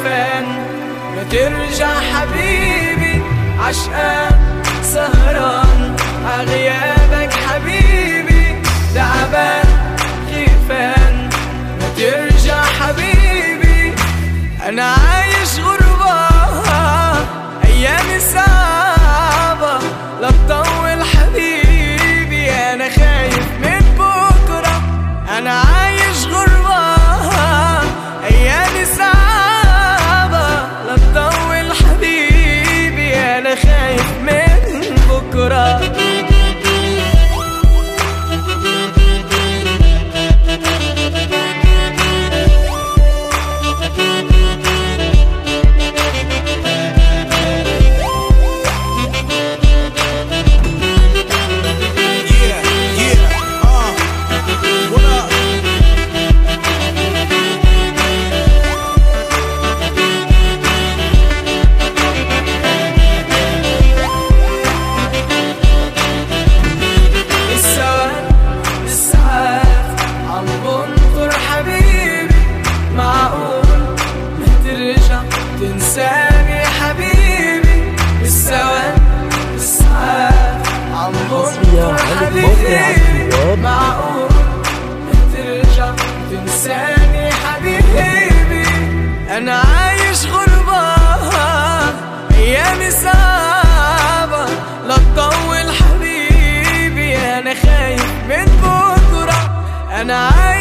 خيفان ما ترجع حبيبي، عشقان سهران عغيابك حبيبي، تعبان خيفان ما ترجع حبيبي. أنا عايش غربة أيامي صعبة، لا تطول حبيبي أنا خايف من بكرة. أنا عايش غربة أيامي صعبة، لا تطول حبيبي أنا خايف من بكرة. تنساني حبيبي بالثواني بالساعات، عم بنطر حبيبي معقول ترجع تنساني حبيبي. أنا عايش غربة أيامي صعبة، لا تطول حبيبي أنا خايف من بكرة. أنا